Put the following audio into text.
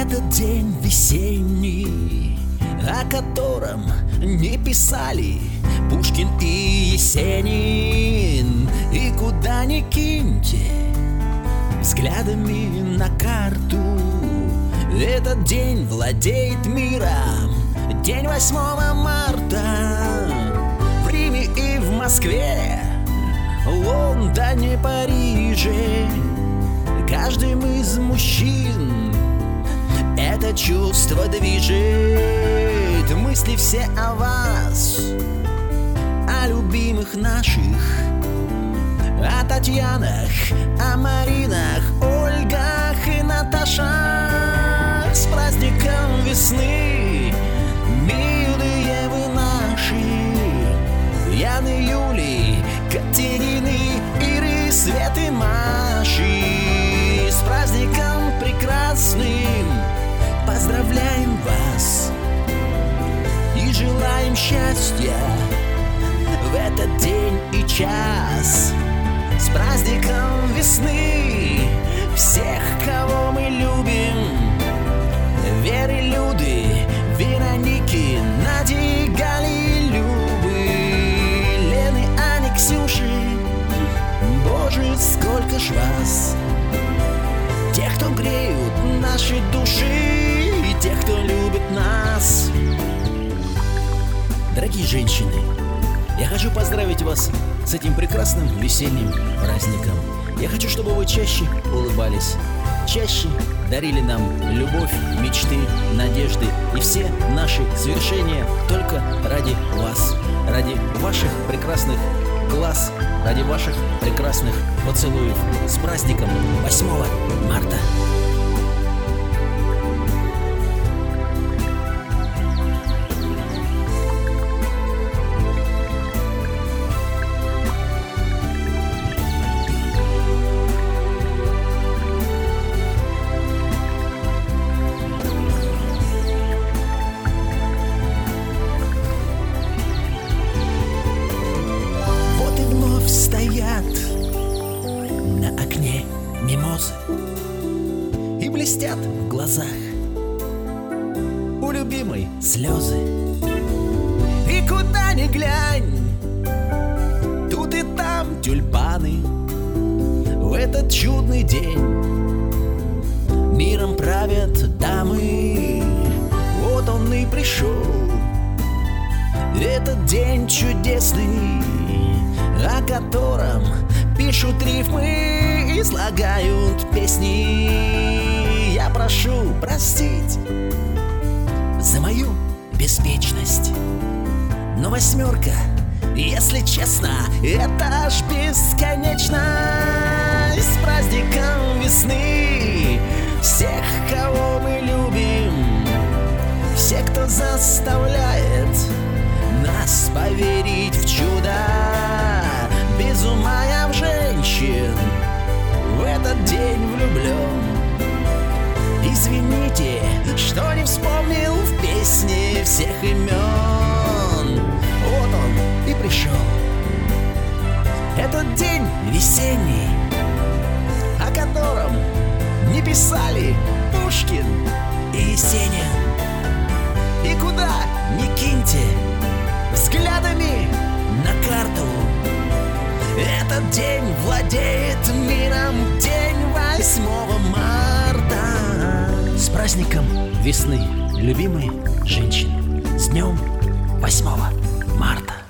Этот день весенний, о котором не писали Пушкин и Есенин. И куда ни киньте взглядами на карту, этот день владеет миром. День 8 марта. В Риме и в Москве, Лондоне, Париже, каждым из мужчин это чувство движет. Мысли все о вас, о любимых наших, о Татьянах, о Маринах, Ольгах и Наташах. С праздником весны, милые вы наши, Яны, Юли, Катерины, Иры, Светы, Маши. С праздником прекрасным поздравляем вас и желаем счастья в этот день и час. С праздником весны всех, кого мы любим: Веры, Люды, Вероники, Нади, Гали, Любы, Лены, Ани, Ксюши. Боже, сколько ж вас! Тех, кто греют наши души, и тех, кто любит нас. Дорогие женщины, я хочу поздравить вас с этим прекрасным весенним праздником. Я хочу, чтобы вы чаще улыбались, чаще дарили нам любовь, мечты, надежды и все наши свершения только ради вас, ради ваших прекрасных глаз, ради ваших прекрасных поцелуев. С праздником 8 марта! Стоят на окне мимозы и блестят в глазах у любимой слезы. И куда ни глянь, тут и там тюльпаны. В этот чудный день миром правят дамы. Вот он и пришел, этот день чудесный, о котором пишут рифмы, излагают песни. Я прошу простить за мою беспечность, но 8, если честно, это аж бесконечно. С праздником весны всех, кого мы любим, все, кто заставляет нас поверить в чудо. Без ума я в женщин в этот день влюблен. Извините, что не вспомнил в песне всех имен. Вот он и пришел, этот день весенний, о котором не писали Пушкин и Есенин. И куда ни киньте взглядами на карту, этот день владеет миром. День 8 марта. С праздником весны, любимые женщины! С днем 8 марта!